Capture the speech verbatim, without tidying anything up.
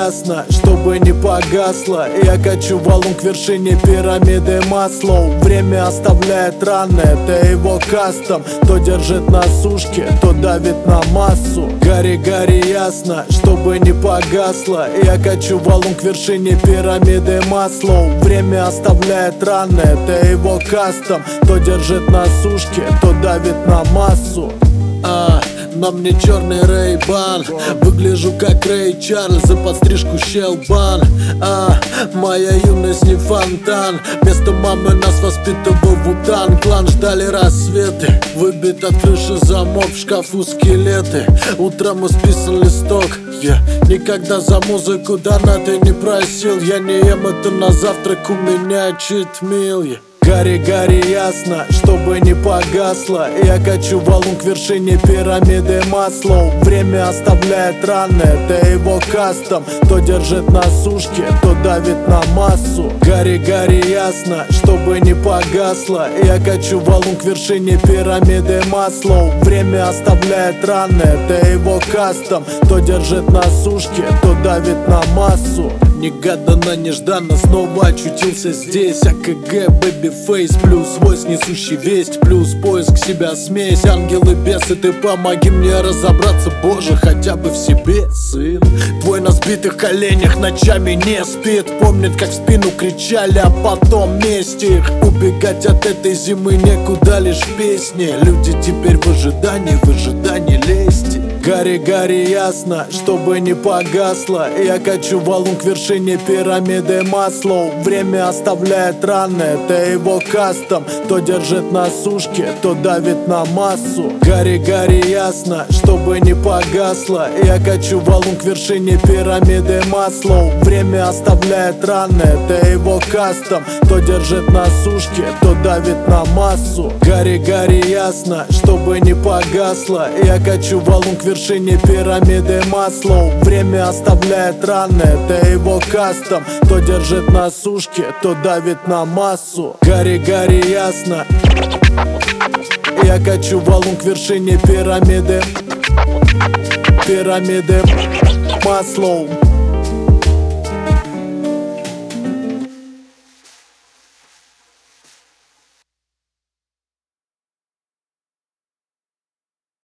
ясно, чтобы не погасло. Я качу валун к вершине пирамиды Маслоу. Время оставляет раны, это его кастом. То держит на сушке, то давит на массу. Гори, гори ясно, чтобы не погасло. Я качу валун к вершине пирамиды Маслоу. Время оставляет раны, это его кастом. То держит на сушке, то давит на массу. А, на мне черный Рэй-Бан, выгляжу как Рэй Чарльз, за подстрижку щелбан. А, моя юность не фонтан, вместо мамы нас воспитывал Вутан. Клан ждали рассветы, выбит от крыши замок, в шкафу скелеты. Утром исписан листок, я никогда за музыку донаты не просил. Я не ем это на завтрак, у меня читмил. Гори, гори ясно, чтобы не погасло. Я качу валун к вершине пирамиды Маслоу. Время оставляет раны, это его кастом. То держит на сушке, то давит на массу. Гори, гори ясно, чтобы не погасло. Я качу валун к вершине пирамиды Маслоу. Время оставляет раны, это его кастом. То держит на сушке, то давит на массу. Негаданно, нежданно снова очутился здесь. АКГ, бэби-фейс, плюс войс, несущий весть, плюс поиск себя смесь. Ангелы, бесы, ты помоги мне разобраться, Боже, хотя бы в себе, сын. Твой на сбитых коленях ночами не спит, помнит, как в спину кричали, а потом месть их. Убегать от этой зимы некуда, лишь песни. Люди теперь в ожидании, в ожидании лести. Гори, гори ясно, чтобы не погасло. Я качу валун к вершине пирамиды Маслоу. Время оставляет раны, это его кастом. То держит на сушке, то давит на массу. Гори, гори ясно, чтобы не погасло. Я качу валун к вершине пирамиды Маслоу. Время оставляет раны, это его кастом. То держит на сушке, то давит на массу. Гори, гори ясно, чтобы не погасло. Я качу валун к вершине пирамиды Маслоу. Время оставляет раны, это его кастом. То держит на сушке, то давит на массу. Гори, гори ясно. Я качу валун к вершине пирамиды Пирамиды Маслоу.